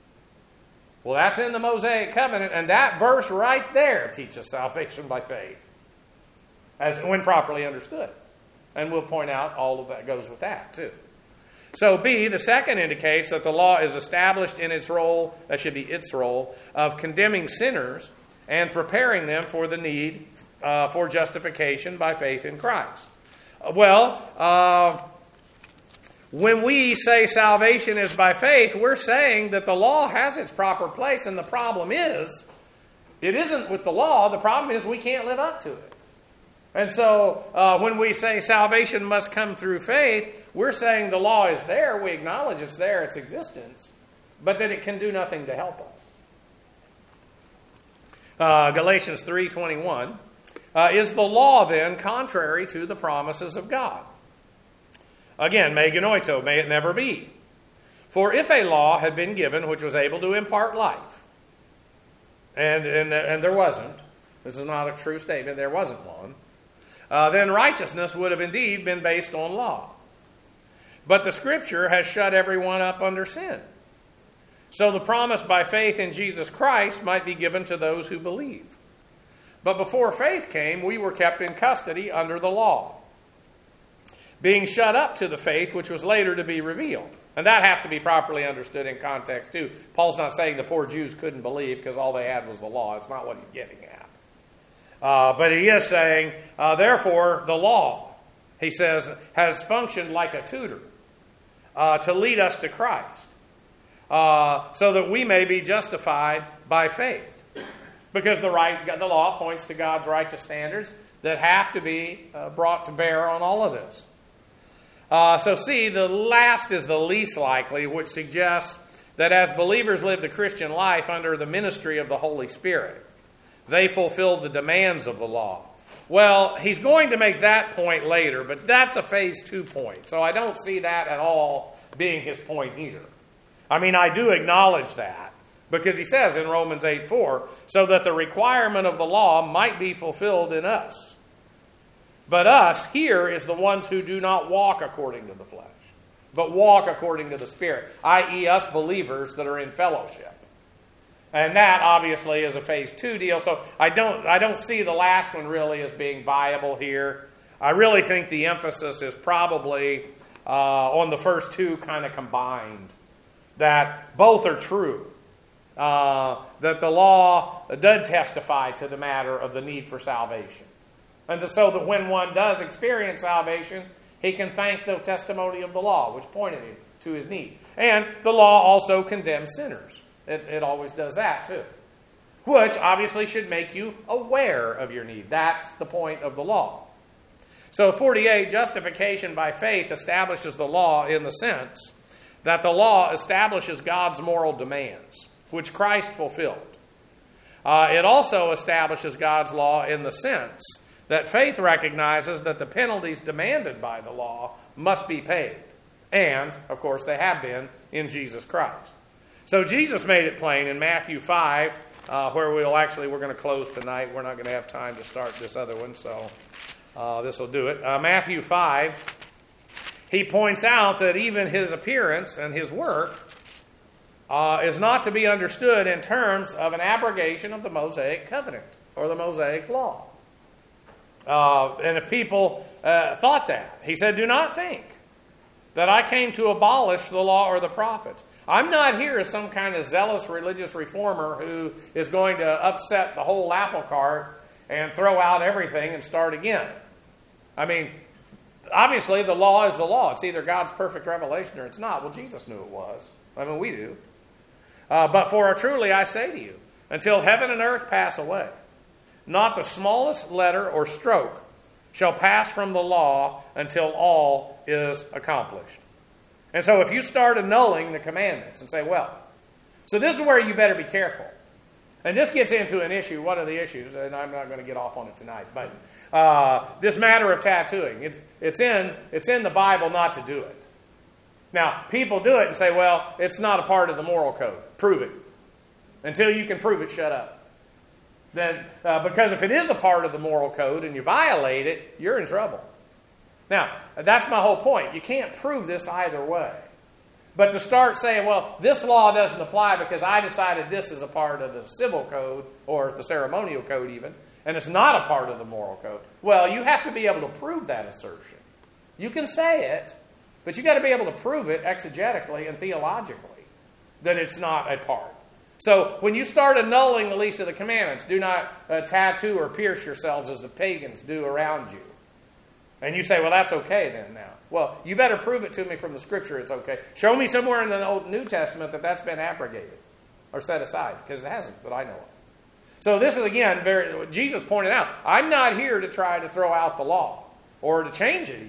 Well, that's in the Mosaic covenant, and that verse right there teaches salvation by faith, as when properly understood. And we'll point out all of that goes with that, too. So B, the second indicates that the law is established in its role, that should be its role, of condemning sinners and preparing them for the need uh, for justification by faith in Christ. Well, uh, when we say salvation is by faith, we're saying that the law has its proper place, and the problem is, it isn't with the law, the problem is we can't live up to it. And so uh, when we say salvation must come through faith, we're saying the law is there, we acknowledge it's there, its existence, but that it can do nothing to help us. Uh, Galatians three twenty-one, uh, is the law then contrary to the promises of God? Again, me genoito, may it never be. For if a law had been given which was able to impart life, and, and, and there wasn't, this is not a true statement, there wasn't one, Uh, then righteousness would have indeed been based on law. But the Scripture has shut everyone up under sin. So the promise by faith in Jesus Christ might be given to those who believe. But before faith came, we were kept in custody under the law, being shut up to the faith which was later to be revealed. And that has to be properly understood in context too. Paul's not saying the poor Jews couldn't believe because all they had was the law. It's not what he's getting at. Uh, but he is saying, uh, therefore, the law, he says, has functioned like a tutor uh, to lead us to Christ, uh, so that we may be justified by faith. Because the right, the law points to God's righteous standards that have to be uh, brought to bear on all of this. Uh, so see, the last is the least likely, which suggests that as believers live the Christian life under the ministry of the Holy Spirit, they fulfilled the demands of the law. Well, he's going to make that point later, but that's a phase two point. So I don't see that at all being his point either. I mean, I do acknowledge that, because he says in Romans eight four, so that the requirement of the law might be fulfilled in us. But us here is the ones who do not walk according to the flesh, but walk according to the Spirit, that is us believers that are in fellowship. And that obviously is a phase two deal. So I don't I don't see the last one really as being viable here. I really think the emphasis is probably uh, on the first two kind of combined. That both are true. Uh, that the law does testify to the matter of the need for salvation. And so that when one does experience salvation, he can thank the testimony of the law, which pointed him to his need. And the law also condemns sinners. It, it always does that too. Which obviously should make you aware of your need. That's the point of the law. So forty-eight, justification by faith establishes the law in the sense that the law establishes God's moral demands, which Christ fulfilled. Uh, it also establishes God's law in the sense that faith recognizes that the penalties demanded by the law must be paid. And, of course, they have been in Jesus Christ. So Jesus made it plain in Matthew five, uh, where we'll actually, we're going to close tonight. We're not going to have time to start this other one, so uh, this will do it. Uh, Matthew five, he points out that even his appearance and his work uh, is not to be understood in terms of an abrogation of the Mosaic covenant or the Mosaic law. Uh, and if people uh, thought that, he said, do not think that I came to abolish the law or the prophets. I'm not here as some kind of zealous religious reformer who is going to upset the whole apple cart and throw out everything and start again. I mean, obviously the law is the law. It's either God's perfect revelation or it's not. Well, Jesus knew it was. I mean, we do. Uh, but for truly I say to you, until heaven and earth pass away, not the smallest letter or stroke shall pass from the law until all is accomplished. And so if you start annulling the commandments and say, well, so this is where you better be careful. And this gets into an issue, one of the issues, and I'm not going to get off on it tonight, but uh, this matter of tattooing. It's, it's, in, it's in the Bible not to do it. Now, people do it and say, well, it's not a part of the moral code. Prove it. Until you can prove it, shut up. Then, uh, because if it is a part of the moral code and you violate it, you're in trouble. Now, that's my whole point. You can't prove this either way. But to start saying, well, this law doesn't apply because I decided this is a part of the civil code or the ceremonial code even, and it's not a part of the moral code. Well, you have to be able to prove that assertion. You can say it, but you've got to be able to prove it exegetically and theologically that it's not a part. So when you start annulling the least of the commandments, do not uh, tattoo or pierce yourselves as the pagans do around you. And you say, well, that's okay then now. Well, you better prove it to me from the Scripture it's okay. Show me somewhere in the Old New Testament that that's been abrogated or set aside, because it hasn't that I know of. So this is, again, very, Jesus pointed out, I'm not here to try to throw out the law or to change it even.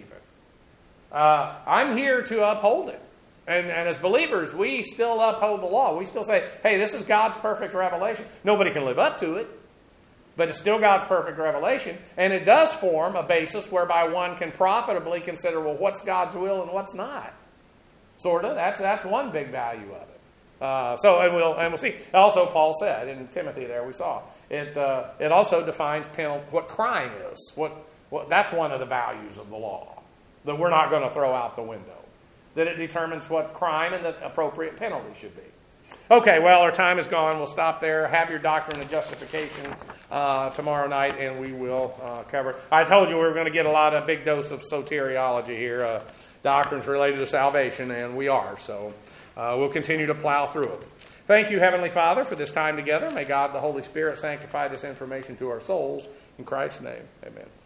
Uh, I'm here to uphold it. And, and as believers, we still uphold the law. We still say, hey, this is God's perfect revelation. Nobody can live up to it, but it's still God's perfect revelation. And it does form a basis whereby one can profitably consider, well, what's God's will and what's not? Sort of. That's, that's one big value of it. Uh, so, and we'll, and we'll see. Also, Paul said in Timothy there, we saw, it, uh, it also defines penal, what crime is. What, what, that's one of the values of the law that we're not going to throw out the window. That it determines what crime and the appropriate penalty should be. Okay, well, our time is gone. We'll stop there. Have your doctrine of justification uh, tomorrow night, and we will uh, cover it. I told you we were going to get a lot of big dose of soteriology here, uh, doctrines related to salvation, and we are. So uh, we'll continue to plow through it. Thank you, Heavenly Father, for this time together. May God, the Holy Spirit, sanctify this information to our souls. In Christ's name, amen.